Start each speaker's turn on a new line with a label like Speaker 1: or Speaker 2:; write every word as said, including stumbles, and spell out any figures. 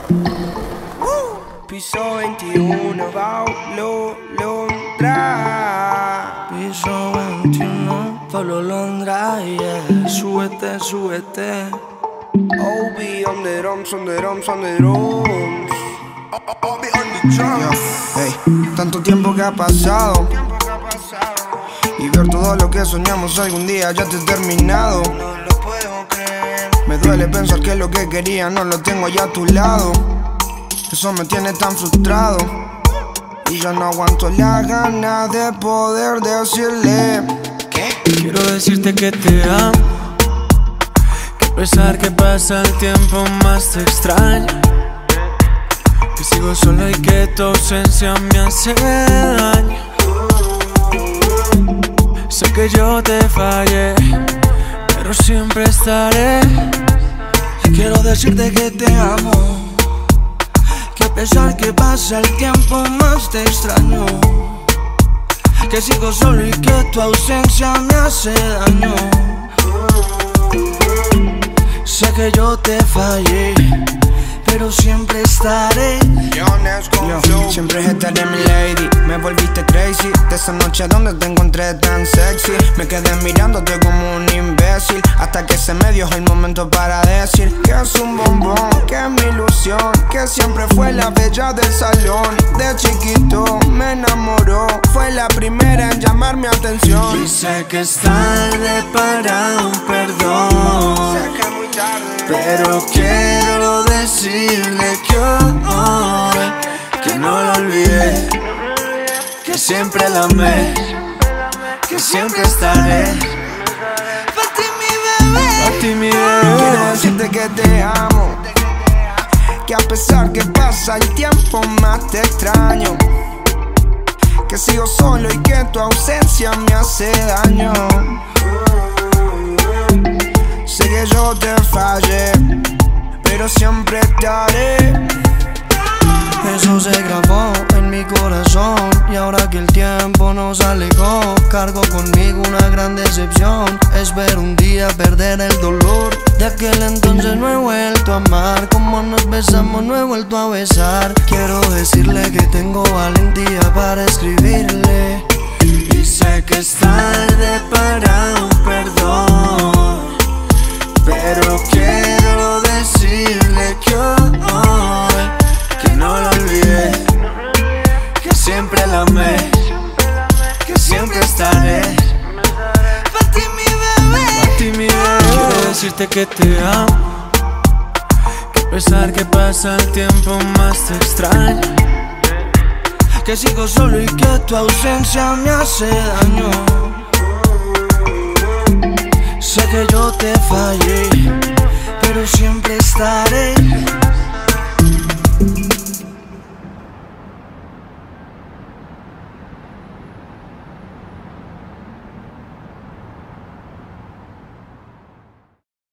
Speaker 1: Piso veintiuno, Paulo Londra.
Speaker 2: Piso veintiuno, Paulo Londra, yeah. Súbete, súbete.
Speaker 1: O B on the drums, on the drums, on the drums. O B on the drums.
Speaker 3: Hey, tanto tiempo que ha pasado y ver todo lo que soñamos algún día ya te he terminado.
Speaker 1: No lo puedo creer.
Speaker 3: Me duele pensar que lo que quería no lo tengo allá a tu lado. Eso me tiene tan frustrado y ya no aguanto la gana de poder decirle
Speaker 1: ¿Qué?
Speaker 2: Quiero decirte que te amo, que a pesar que pasa el tiempo más te extraño, que sigo solo y que tu ausencia me hace daño. Sé que yo te fallé, pero siempre estaré.
Speaker 4: Quiero decirte que te amo, que a pesar que pasa el tiempo más te extraño, que sigo solo y que tu ausencia me hace daño. Sé que yo te fallé, pero siempre estaré.
Speaker 3: Yo, siempre estaré mi lady. Me volviste crazy de esa noche donde te encontré tan sexy. Me quedé mirándote como un imbécil hasta que se me dio el momento para decir que es un bombón, que es mi ilusión, que siempre fue la bella del salón. De chiquito me enamoró, fue la primera en llamar mi atención.
Speaker 2: Y sé que es tarde para un perdón,
Speaker 1: Sé que es muy tarde,
Speaker 2: pero quiero decirle que hoy, que no lo olvidé, que siempre la amé, que siempre estaré.
Speaker 4: Pa' ti mi bebé,
Speaker 2: Pa' ti mi
Speaker 3: Quiero
Speaker 2: bebé.
Speaker 3: decirte que te amo, que a pesar que pasa el tiempo más te extraño, que sigo solo y que tu ausencia me hace daño. Sé que yo te fallé, pero siempre estaré.
Speaker 4: eso se grabó en mi corazón. Y ahora que el tiempo nos alejó, cargo conmigo una gran decepción. Espero un día perder el dolor. De aquel entonces no he vuelto a amar, como nos besamos no he vuelto a besar. Quiero decirle que tengo valentía para escribirle,
Speaker 2: Y sé que es tarde para un perdón, pero quiero decirle que hoy, que no lo olvidé, que siempre la amé, que siempre estaré.
Speaker 4: pa' ti mi bebé.
Speaker 2: Pa' ti mi bebé. Quiero decirte que te amo, que a pesar que pasa el tiempo más te extraño,
Speaker 4: Que sigo solo y que tu ausencia me hace daño. Sé que yo te fallé,